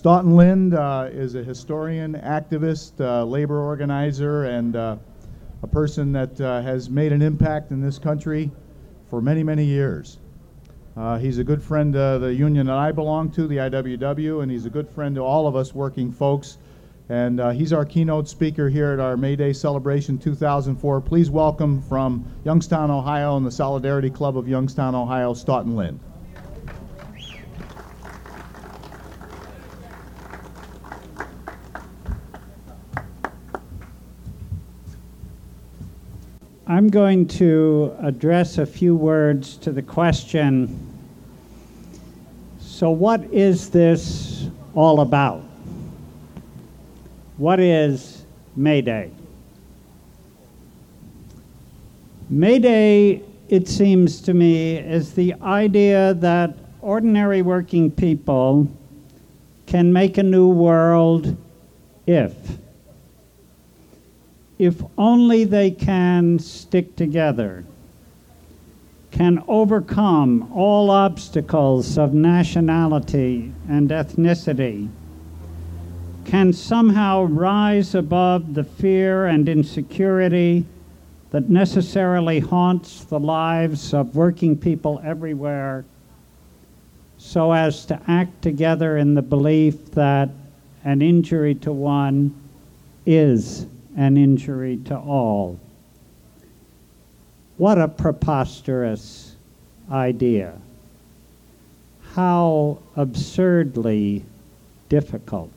Stoughton Lind is a historian, activist, labor organizer, and a person that has made an impact in this country for many, many years. He's a good friend of the union that I belong to, the IWW, and he's a good friend to all of us working folks. And he's our keynote speaker here at our May Day Celebration 2004. Please welcome from Youngstown, Ohio, and the Solidarity Club of Youngstown, Ohio, Stoughton Lind. I'm going to address a few words to the question, so what is this all about? What is May Day? May Day, it seems to me, is the idea that ordinary working people can make a new world if only they can stick together, can overcome all obstacles of nationality and ethnicity, can somehow rise above the fear and insecurity that necessarily haunts the lives of working people everywhere, so as to act together in the belief that an injury to one is an injury to all. What a preposterous idea. How absurdly difficult.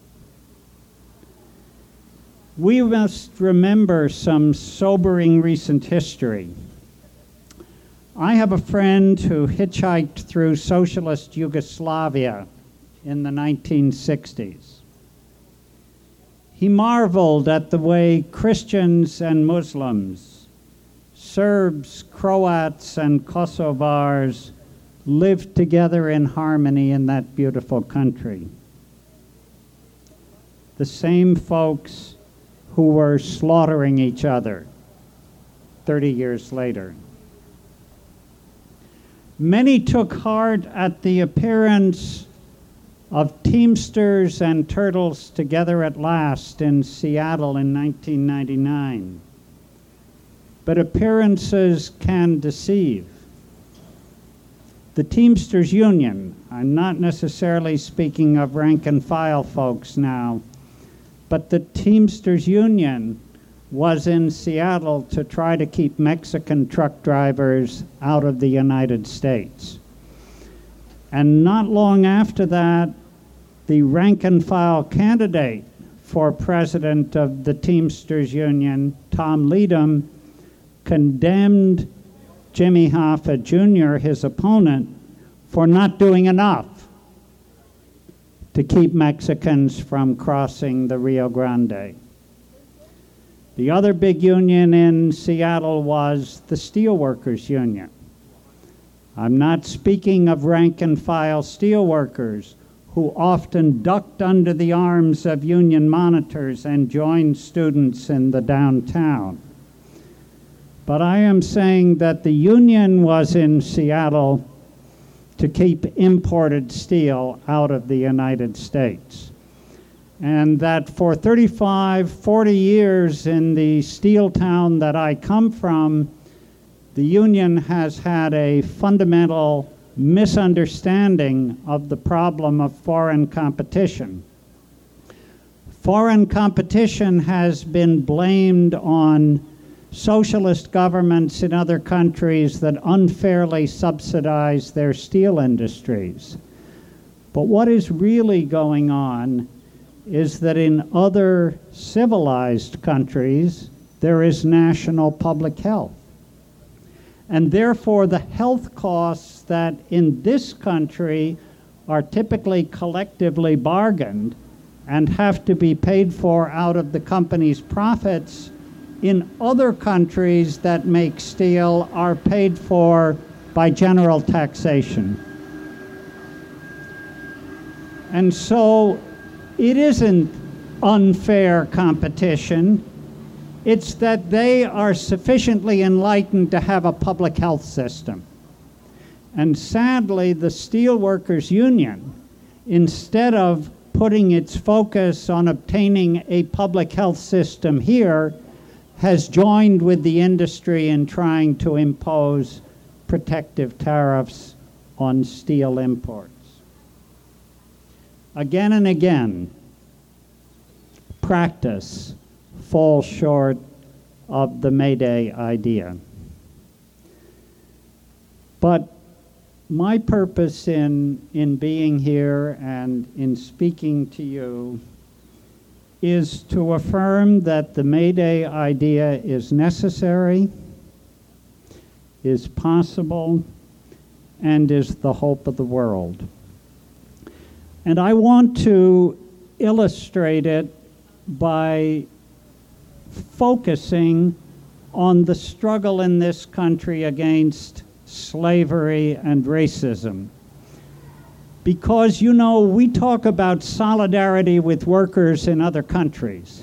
We must remember some sobering recent history. I have a friend who hitchhiked through socialist Yugoslavia in the 1960s. He marveled at the way Christians and Muslims, Serbs, Croats, and Kosovars lived together in harmony in that beautiful country. The same folks who were slaughtering each other 30 years later. Many took heart at the appearance of Teamsters and Turtles together at last in Seattle in 1999. But appearances can deceive. The Teamsters Union, I'm not necessarily speaking of rank and file folks now, but the Teamsters Union was in Seattle to try to keep Mexican truck drivers out of the United States. And not long after that, the rank and file candidate for president of the Teamsters Union, Tom Leadham, condemned Jimmy Hoffa Jr., his opponent, for not doing enough to keep Mexicans from crossing the Rio Grande. The other big union in Seattle was the Steelworkers Union. I'm not speaking of rank and file steelworkers who often ducked under the arms of union monitors and joined students in the downtown. But I am saying that the union was in Seattle to keep imported steel out of the United States. And that for 35, 40 years in the steel town that I come from, the union has had a fundamental misunderstanding of the problem of foreign competition. Foreign competition has been blamed on socialist governments in other countries that unfairly subsidize their steel industries. But what is really going on is that in other civilized countries, there is national public health. And therefore, the health costs that in this country are typically collectively bargained and have to be paid for out of the company's profits, in other countries that make steel are paid for by general taxation. And so it isn't unfair competition. It's that they are sufficiently enlightened to have a public health system. And sadly, the Steelworkers Union, instead of putting its focus on obtaining a public health system here, has joined with the industry in trying to impose protective tariffs on steel imports. Again and again, practice falls short of the May Day idea. But my purpose in being here and in speaking to you is to affirm that the May Day idea is necessary, is possible, and is the hope of the world. And I want to illustrate it by focusing on the struggle in this country against slavery and racism. Because, you know, we talk about solidarity with workers in other countries.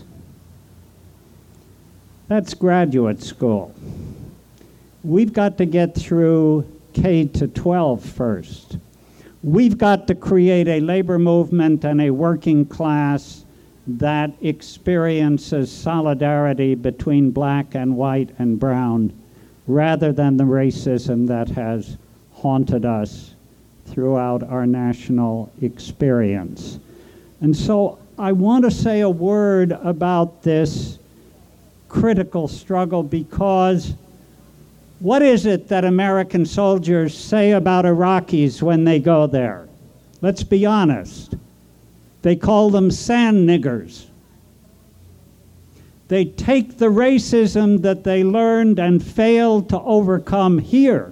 That's graduate school. We've got to get through K to 12 first. We've got to create a labor movement and a working class that experiences solidarity between black and white and brown, rather than the racism that has haunted us throughout our national experience. And so I want to say a word about this critical struggle, because what is it that American soldiers say about Iraqis when they go there? Let's be honest. They call them sand niggers. They take the racism that they learned and failed to overcome here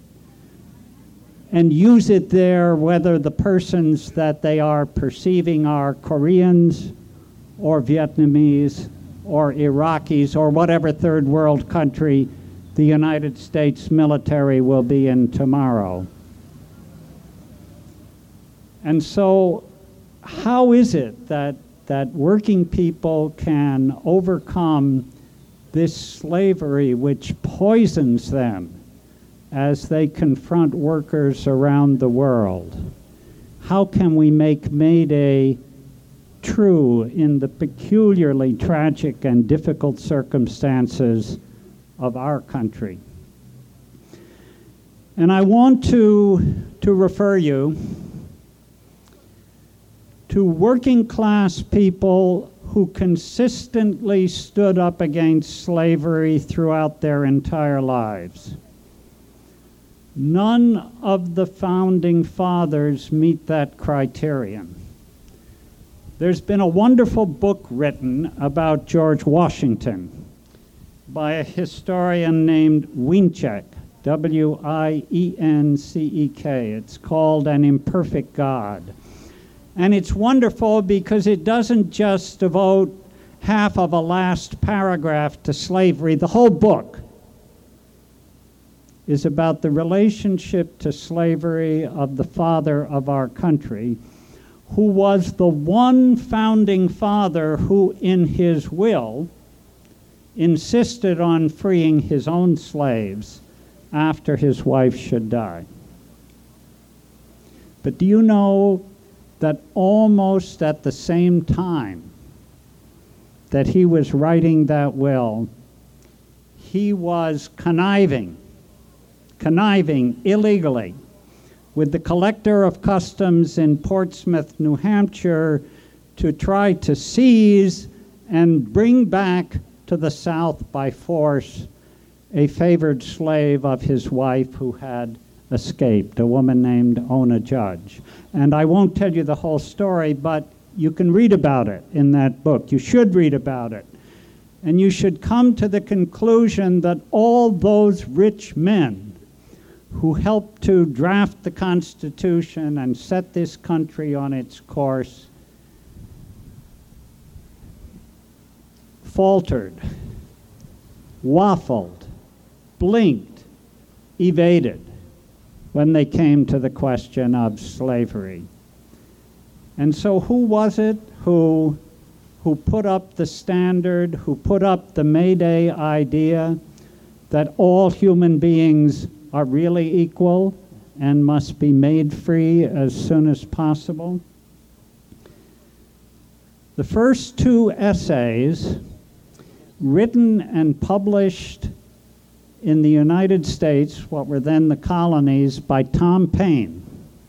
and use it there, whether the persons that they are perceiving are Koreans or Vietnamese or Iraqis or whatever third world country the United States military will be in tomorrow. And so how is it that working people can overcome this slavery which poisons them as they confront workers around the world? How can we make May Day true in the peculiarly tragic and difficult circumstances of our country? And I want to refer you to working class people who consistently stood up against slavery throughout their entire lives. None of the founding fathers meet that criterion. There's been a wonderful book written about George Washington by a historian named Wienceck, W-I-E-N-C-E-K. It's called An Imperfect God. And it's wonderful because it doesn't just devote half of a last paragraph to slavery. The whole book is about the relationship to slavery of the father of our country, who was the one founding father who, in his will, insisted on freeing his own slaves after his wife should die. But do you know that almost at the same time that he was writing that will, he was conniving illegally with the collector of customs in Portsmouth, New Hampshire, to try to seize and bring back to the South by force a favored slave of his wife who had escaped, a woman named Ona Judge. And I won't tell you the whole story, but you can read about it in that book. You should read about it. And you should come to the conclusion that all those rich men who helped to draft the Constitution and set this country on its course faltered, waffled, blinked, evaded when they came to the question of slavery. And so who was it who put up the standard, who put up the May Day idea that all human beings are really equal, and must be made free as soon as possible? The first two essays, written and published in the United States, what were then the colonies, by Tom Paine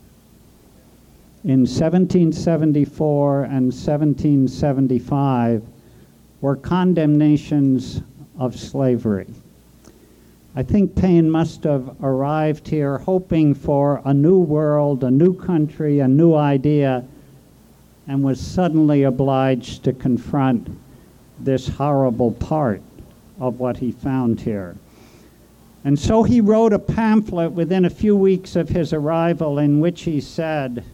in 1774 and 1775, were condemnations of slavery. I think Paine must have arrived here hoping for a new world, a new country, a new idea, and was suddenly obliged to confront this horrible part of what he found here. And so he wrote a pamphlet within a few weeks of his arrival in which he said,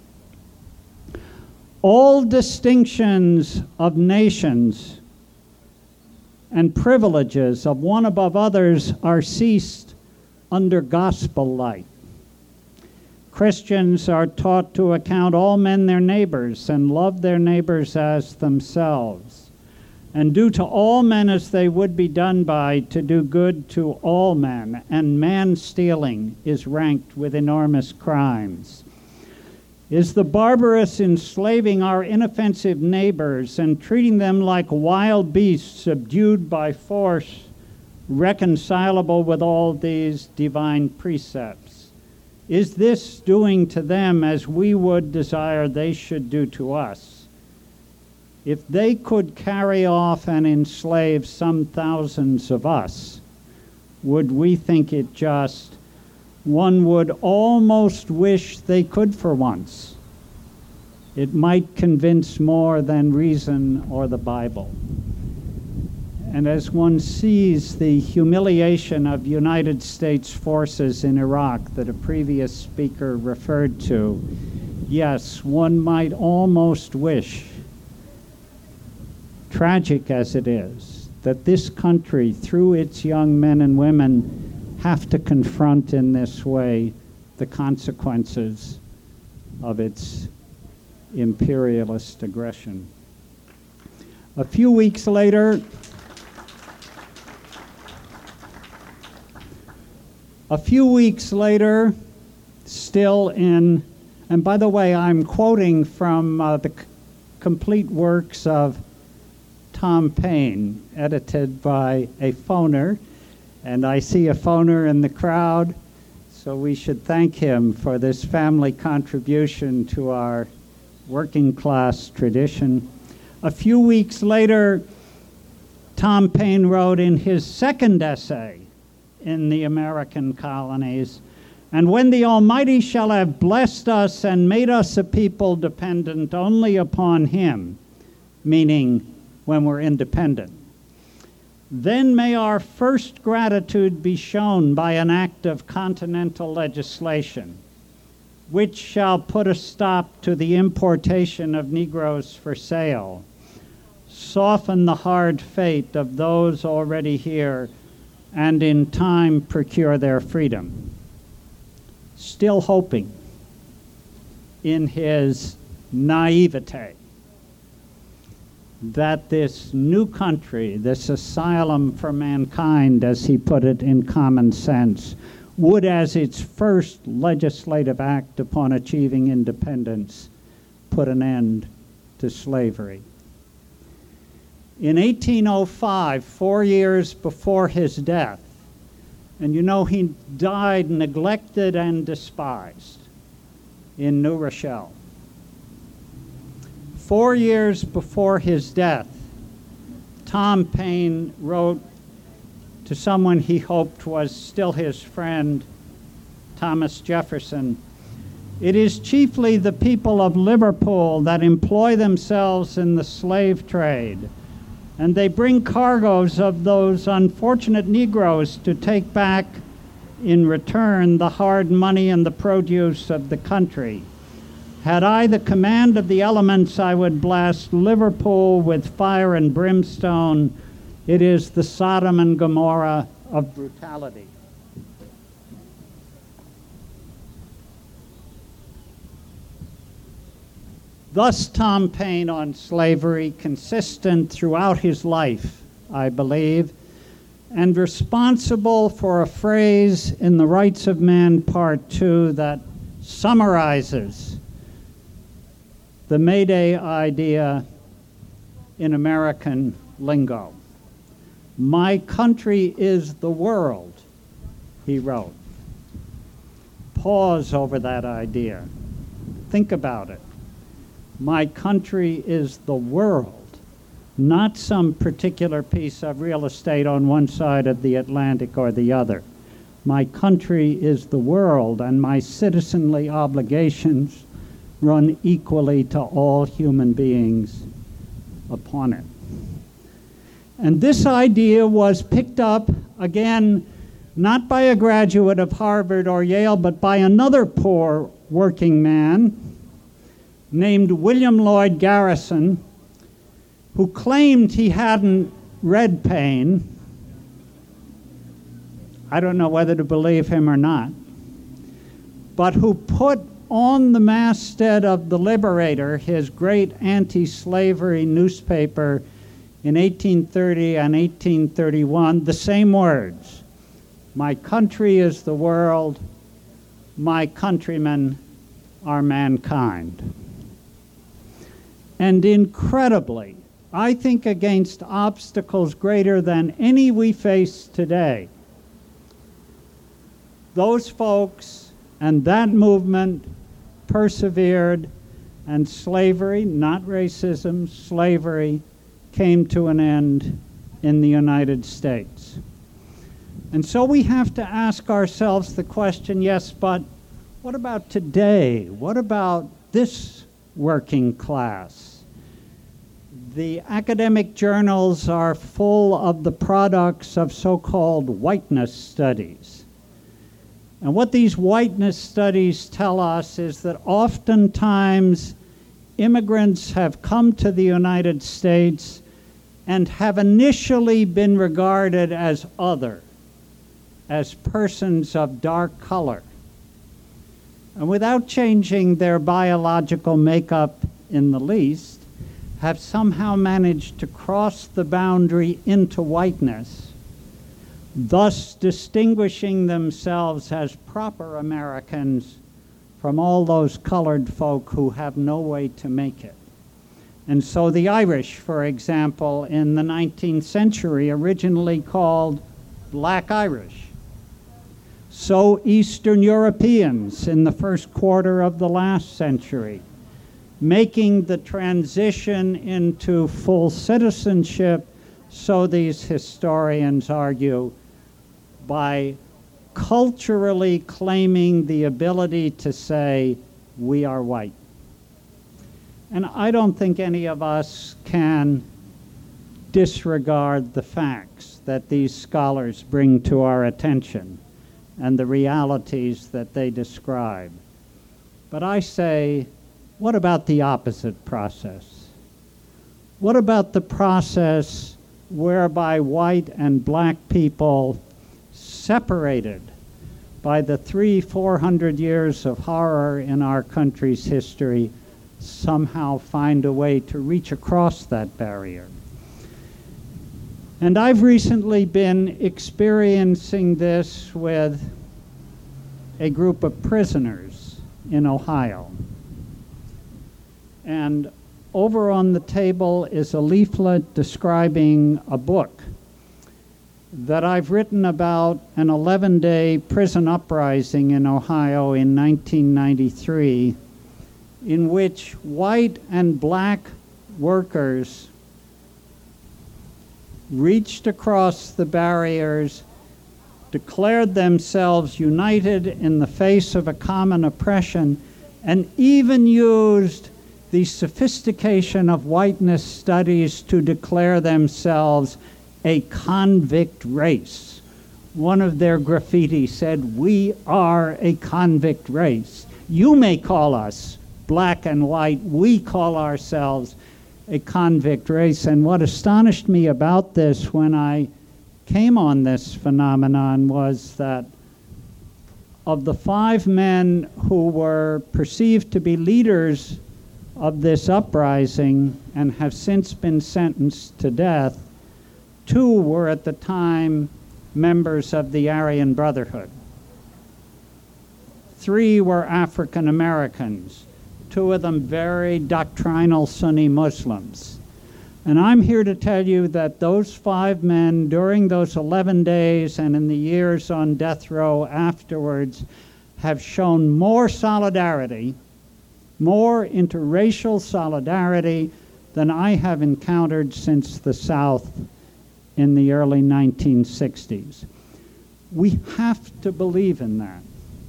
"All distinctions of nations and privileges of one above others are ceased under gospel light. Christians are taught to account all men their neighbors and love their neighbors as themselves, and do to all men as they would be done by, to do good to all men, and man-stealing is ranked with enormous crimes. Is the barbarous enslaving our inoffensive neighbors and treating them like wild beasts subdued by force, reconcilable with all these divine precepts? Is this doing to them as we would desire they should do to us? If they could carry off and enslave some thousands of us, would we think it just? One would almost wish they could for once. It might convince more than reason or the Bible." And as one sees the humiliation of United States forces in Iraq that a previous speaker referred to, yes, one might almost wish, tragic as it is, that this country, through its young men and women, have to confront in this way the consequences of its imperialist aggression. A few weeks later, still in, and by the way, I'm quoting from the complete works of Tom Paine, edited by a phoner, and I see a phoner in the crowd, so we should thank him for this family contribution to our working class tradition. A few weeks later, Tom Paine wrote in his second essay in the American colonies, "And when the Almighty shall have blessed us and made us a people dependent only upon Him," meaning when we're independent, "then may our first gratitude be shown by an act of continental legislation, which shall put a stop to the importation of Negroes for sale, soften the hard fate of those already here, and in time procure their freedom." Still hoping in his naivete that this new country, this asylum for mankind, as he put it in Common Sense, would, as its first legislative act upon achieving independence, put an end to slavery. In 1805, 4 years before his death, and you know he died neglected and despised in New Rochelle. 4 years before his death, Tom Paine wrote to someone he hoped was still his friend, Thomas Jefferson, "It is chiefly the people of Liverpool that employ themselves in the slave trade, and they bring cargoes of those unfortunate Negroes to take back in return the hard money and the produce of the country. Had I the command of the elements, I would blast Liverpool with fire and brimstone. It is the Sodom and Gomorrah of brutality." Thus Tom Paine on slavery, consistent throughout his life, I believe, and responsible for a phrase in The Rights of Man, Part 2, that summarizes the May Day idea in American lingo. My country is the world, he wrote. Pause over that idea. Think about it. My country is the world, not some particular piece of real estate on one side of the Atlantic or the other. My country is the world, and my citizenly obligations run equally to all human beings upon it. And this idea was picked up, again, not by a graduate of Harvard or Yale, but by another poor working man named William Lloyd Garrison, who claimed he hadn't read Paine. I don't know whether to believe him or not, but who put on the masthead of The Liberator, his great anti-slavery newspaper, in 1830 and 1831, the same words: my country is the world, my countrymen are mankind. And incredibly, I think against obstacles greater than any we face today, those folks and that movement persevered, and slavery, not racism, slavery, came to an end in the United States. And so we have to ask ourselves the question, yes, but what about today? What about this working class? The academic journals are full of the products of so-called whiteness studies. And what these whiteness studies tell us is that oftentimes immigrants have come to the United States and have initially been regarded as other, as persons of dark color. And without changing their biological makeup in the least, have somehow managed to cross the boundary into whiteness, thus distinguishing themselves as proper Americans from all those colored folk who have no way to make it. And so the Irish, for example, in the 19th century, originally called Black Irish. So Eastern Europeans in the first quarter of the last century, making the transition into full citizenship, so these historians argue, by culturally claiming the ability to say, we are white. And I don't think any of us can disregard the facts that these scholars bring to our attention and the realities that they describe. But I say, what about the opposite process? What about the process whereby white and black people, separated by the 300-400 years of horror in our country's history, somehow find a way to reach across that barrier? And I've recently been experiencing this with a group of prisoners in Ohio. And over on the table is a leaflet describing a book that I've written about an 11-day prison uprising in Ohio in 1993, in which white and black workers reached across the barriers, declared themselves united in the face of a common oppression, and even used the sophistication of whiteness studies to declare themselves a convict race. One of their graffiti said, "We are a convict race. You may call us black and white. We call ourselves a convict race." And what astonished me about this when I came on this phenomenon was that of the 5 men who were perceived to be leaders of this uprising and have since been sentenced to death, 2 were at the time members of the Aryan Brotherhood. 3 were African Americans, 2 of them very doctrinal Sunni Muslims. And I'm here to tell you that those 5 men, during those 11 days and in the years on death row afterwards, have shown more solidarity, more interracial solidarity than I have encountered since the South in the early 1960s. We have to believe in that.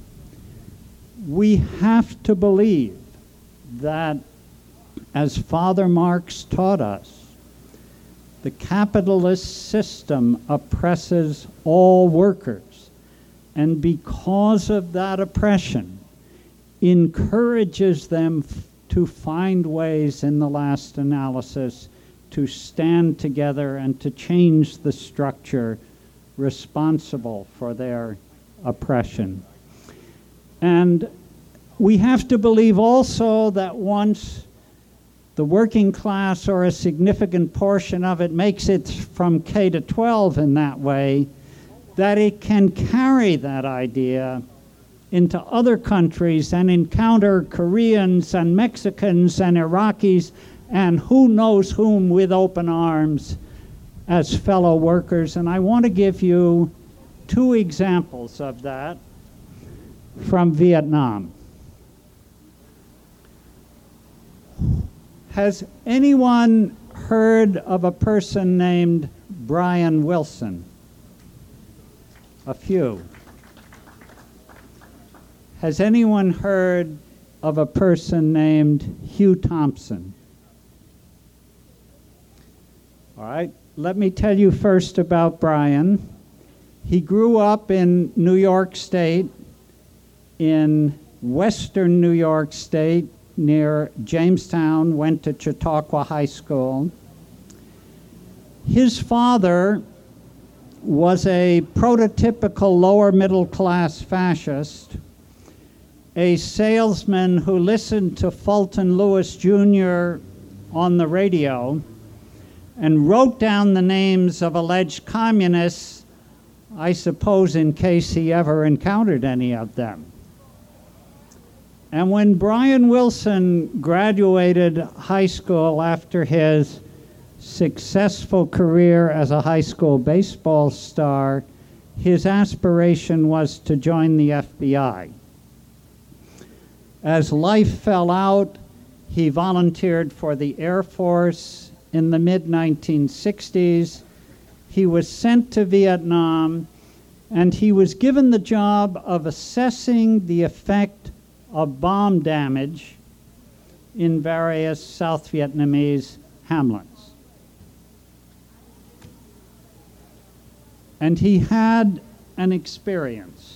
We have to believe that, as Father Marx taught us, the capitalist system oppresses all workers, and because of that oppression, encourages them to find ways, in the last analysis, to stand together and to change the structure responsible for their oppression. And we have to believe also that once the working class, or a significant portion of it, makes it from K to 12 in that way, that it can carry that idea into other countries and encounter Koreans and Mexicans and Iraqis and who knows whom with open arms as fellow workers. And I want to give you 2 examples of that from Vietnam. Has anyone heard of a person named Brian Wilson? A few. Has anyone heard of a person named Hugh Thompson? All right, let me tell you first about Brian. He grew up in New York State, in western New York State, near Jamestown, went to Chautauqua High School. His father was a prototypical lower middle class fascist, a salesman who listened to Fulton Lewis Jr. on the radio and wrote down the names of alleged communists, I suppose in case he ever encountered any of them. And when Brian Wilson graduated high school after his successful career as a high school baseball star, his aspiration was to join the FBI. As life fell out, he volunteered for the Air Force in the mid-1960s. He was sent to Vietnam, and he was given the job of assessing the effect of bomb damage in various South Vietnamese hamlets. And he had an experience.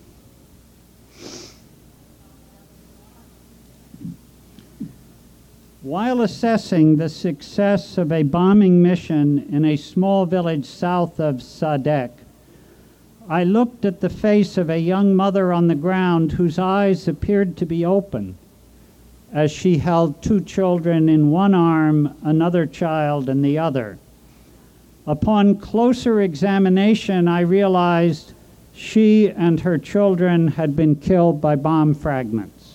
While assessing the success of a bombing mission in a small village south of Sa Dec, I looked at the face of a young mother on the ground whose eyes appeared to be open as she held 2 children in one arm, another child in the other. Upon closer examination, I realized she and her children had been killed by bomb fragments.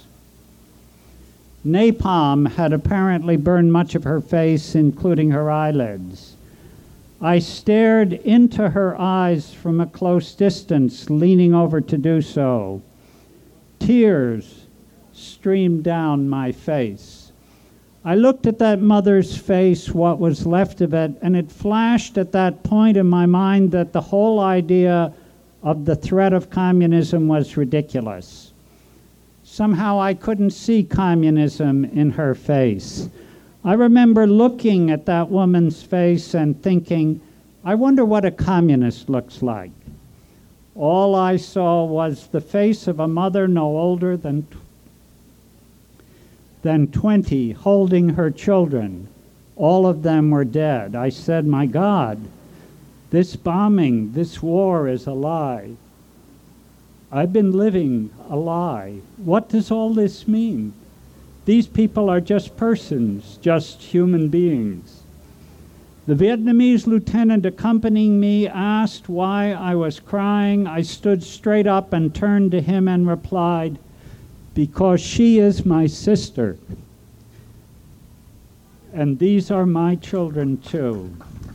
Napalm had apparently burned much of her face, including her eyelids. I stared into her eyes from a close distance, leaning over to do so. Tears streamed down my face. I looked at that mother's face, what was left of it, and it flashed at that point in my mind that the whole idea of the threat of communism was ridiculous. Somehow I couldn't see communism in her face. I remember looking at that woman's face and thinking, I wonder what a communist looks like. All I saw was the face of a mother no older than 20, holding her children. All of them were dead. I said, my God, this bombing, this war is a lie. I've been living a lie. What does all this mean? These people are just persons, just human beings. The Vietnamese lieutenant accompanying me asked why I was crying. I stood straight up and turned to him and replied, because she is my sister. And these are my children too.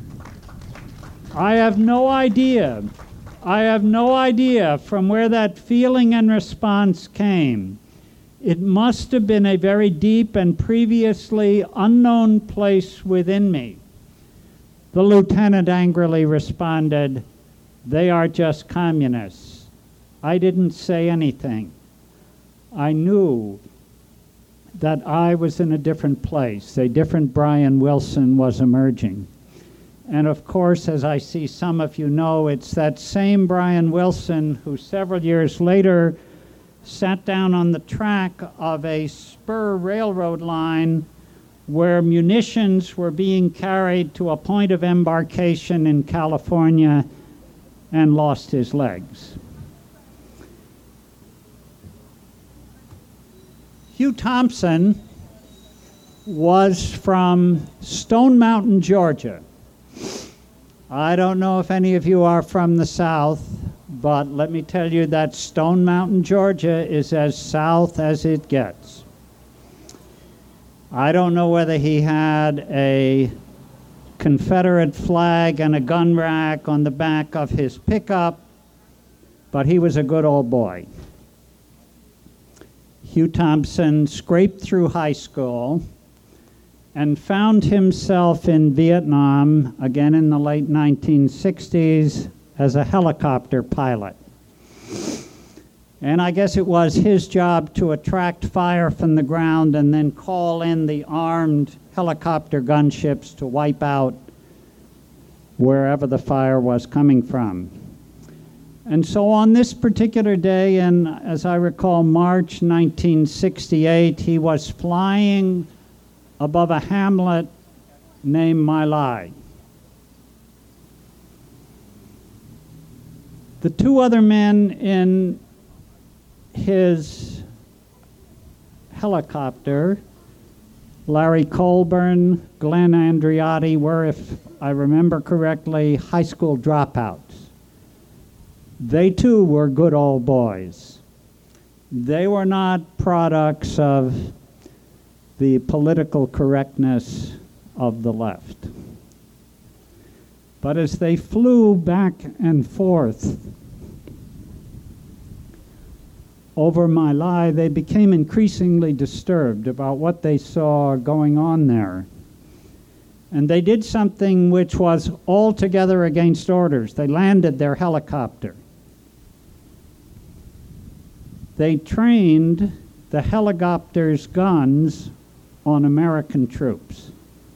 I have no idea from where that feeling and response came. It must have been a very deep and previously unknown place within me. The lieutenant angrily responded, "They are just communists." I didn't say anything. I knew that I was in a different place. A different Brian Wilson was emerging. And of course, as I see some of you know, it's that same Brian Wilson who several years later sat down on the track of a spur railroad line where munitions were being carried to a point of embarkation in California and lost his legs. Hugh Thompson was from Stone Mountain, Georgia. I don't know if any of you are from the South, but let me tell you that Stone Mountain, Georgia is as south as it gets. I don't know whether he had a Confederate flag and a gun rack on the back of his pickup, but he was a good old boy. Hugh Thompson scraped through high school and found himself in Vietnam, again in the late 1960s, as a helicopter pilot. And I guess it was his job to attract fire from the ground and then call in the armed helicopter gunships to wipe out wherever the fire was coming from. And so on this particular day, in, as I recall, March 1968, he was flying above a hamlet named My Lai. The two other men in his helicopter, Larry Colburn, Glenn Andreotti, were, if I remember correctly, high school dropouts. They too were good old boys. They were not products of the political correctness of the left. But as they flew back and forth over My Lai, they became increasingly disturbed about what they saw going on there. And they did something which was altogether against orders. They landed their helicopter. They trained the helicopter's guns on American troops.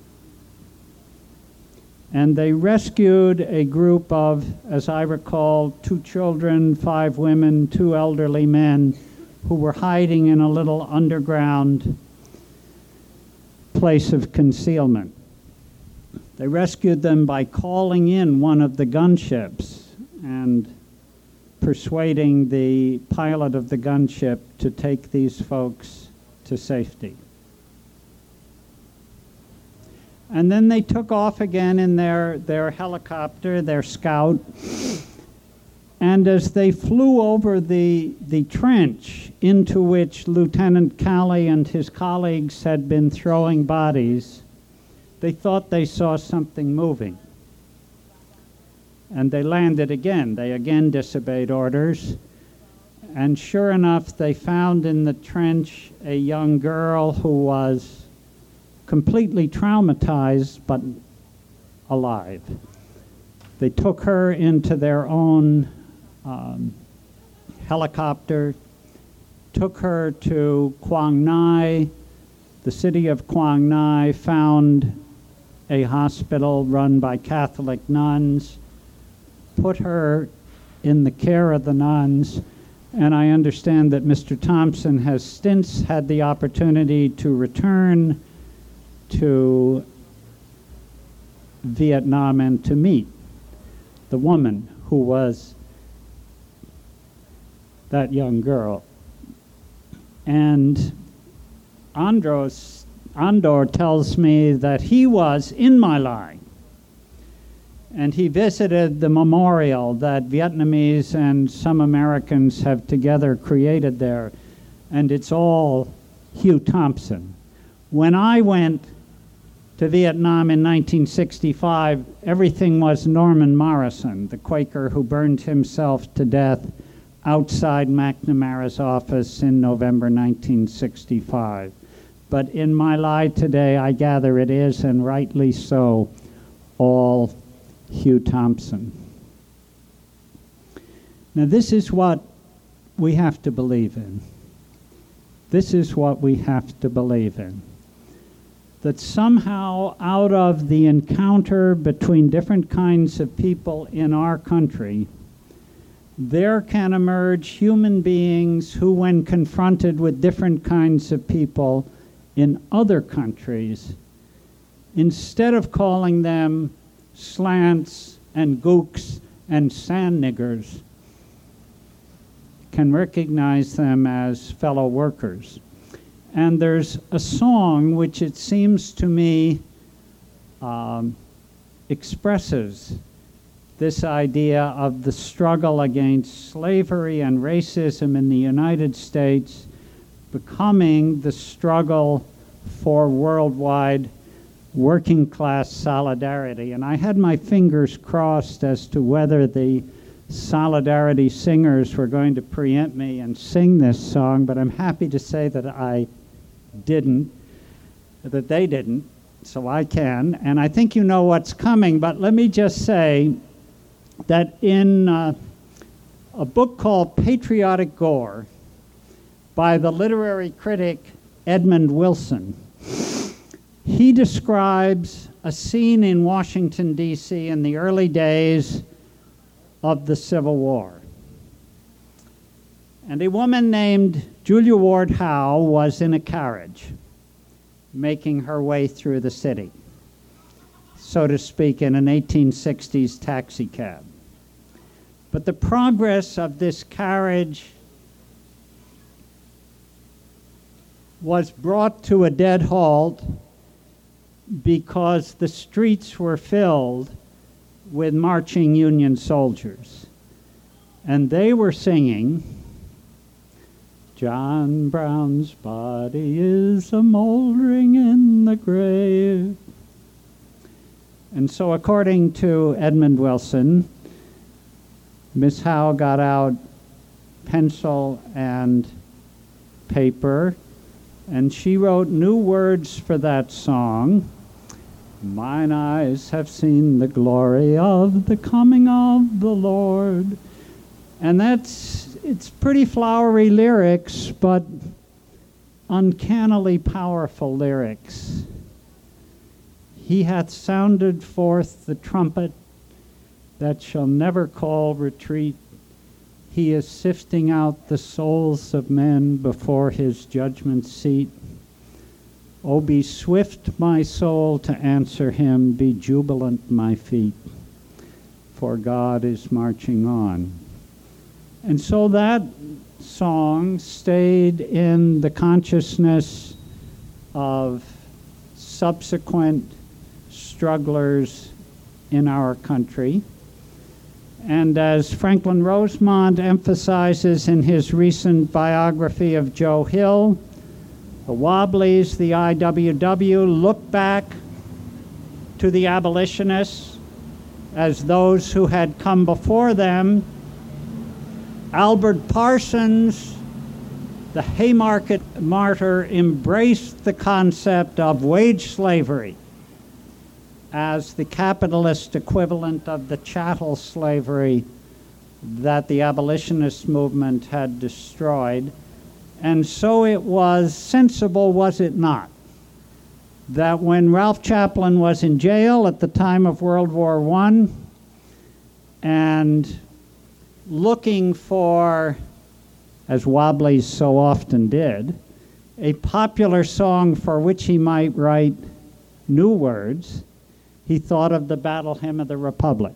And they rescued a group of, as I recall, 2 children, 5 women, 2 elderly men who were hiding in a little underground place of concealment. They rescued them by calling in one of the gunships and persuading the pilot of the gunship to take these folks to safety. And then they took off again in their helicopter, their Scout. And as they flew over the trench into which Lieutenant Calley and his colleagues had been throwing bodies, they thought they saw something moving. And they landed again. They again disobeyed orders. And sure enough, they found in the trench a young girl who was completely traumatized but alive. They took her into their own helicopter, took her to Quang Ngai, the city of Quang Ngai, found a hospital run by Catholic nuns, put her in the care of the nuns, and I understand that Mr. Thompson has since had the opportunity to return to Vietnam and to meet the woman who was that young girl. And Andor tells me that he was in My Lai, and he visited the memorial that Vietnamese and some Americans have together created there, and it's all Hugh Thompson. When I went to Vietnam in 1965, everything was Norman Morrison, the Quaker who burned himself to death outside McNamara's office in November 1965. But in my lie today, I gather it is, and rightly so, all Hugh Thompson. Now this is what we have to believe in. This is what we have to believe in. That somehow out of the encounter between different kinds of people in our country, there can emerge human beings who, when confronted with different kinds of people in other countries, instead of calling them slants and gooks and sand niggers, can recognize them as fellow workers. And there's a song which it seems to me expresses this idea of the struggle against slavery and racism in the United States becoming the struggle for worldwide working class solidarity. And I had my fingers crossed as to whether the Solidarity singers were going to preempt me and sing this song, but I'm happy to say that they didn't, so I can. And I think you know what's coming, but let me just say that in a book called Patriotic Gore by the literary critic Edmund Wilson, he describes a scene in Washington, D.C. in the early days of the Civil War. And a woman named Julia Ward Howe was in a carriage making her way through the city, so to speak, in an 1860s taxi cab. But the progress of this carriage was brought to a dead halt because the streets were filled with marching Union soldiers. And they were singing, "John Brown's body is a-moldering in the grave." And so according to Edmund Wilson, Miss Howe got out pencil and paper, and she wrote new words for that song. "Mine eyes have seen the glory of the coming of the Lord." And it's pretty flowery lyrics, but uncannily powerful lyrics. "He hath sounded forth the trumpet that shall never call retreat. He is sifting out the souls of men before his judgment seat. Oh, be swift, my soul, to answer him. Be jubilant, my feet, for God is marching on." And so that song stayed in the consciousness of subsequent strugglers in our country. And as Franklin Rosemont emphasizes in his recent biography of Joe Hill, the Wobblies, the IWW, look back to the abolitionists as those who had come before them. Albert Parsons, the Haymarket martyr, embraced the concept of wage slavery as the capitalist equivalent of the chattel slavery that the abolitionist movement had destroyed. And so it was sensible, was it not, that when Ralph Chaplin was in jail at the time of World War I and looking for, as Wobblies so often did, a popular song for which he might write new words, he thought of the Battle Hymn of the Republic.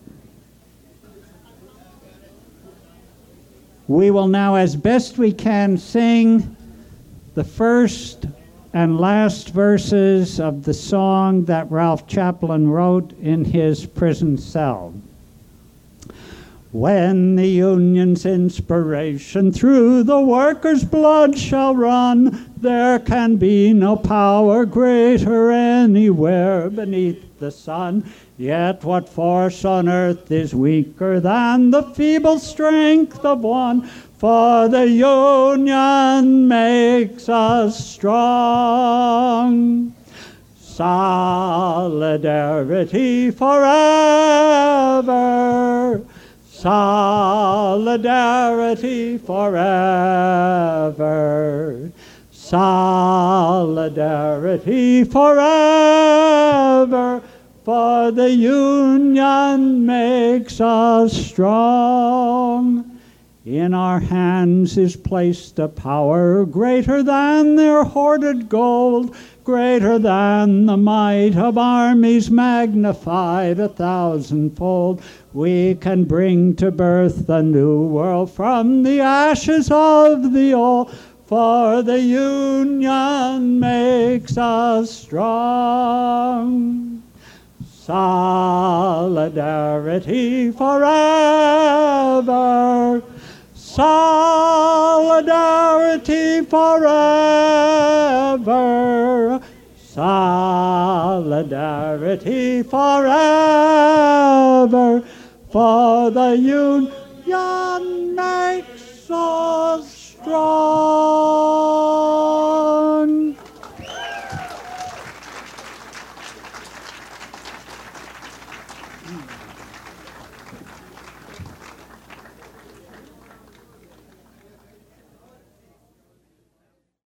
We will now, as best we can, sing the first and last verses of the song that Ralph Chaplin wrote in his prison cell. When the Union's inspiration through the workers' blood shall run, there can be no power greater anywhere beneath the sun. Yet what force on earth is weaker than the feeble strength of one? For the Union makes us strong. Solidarity forever. Solidarity forever. Solidarity forever. For the Union makes us strong. In our hands is placed a power greater than their hoarded gold, greater than the might of armies magnified 1,000-fold. We can bring to birth the new world from the ashes of the old, for the Union makes us strong. Solidarity forever. Solidarity forever. Solidarity forever. For the Union makes us strong.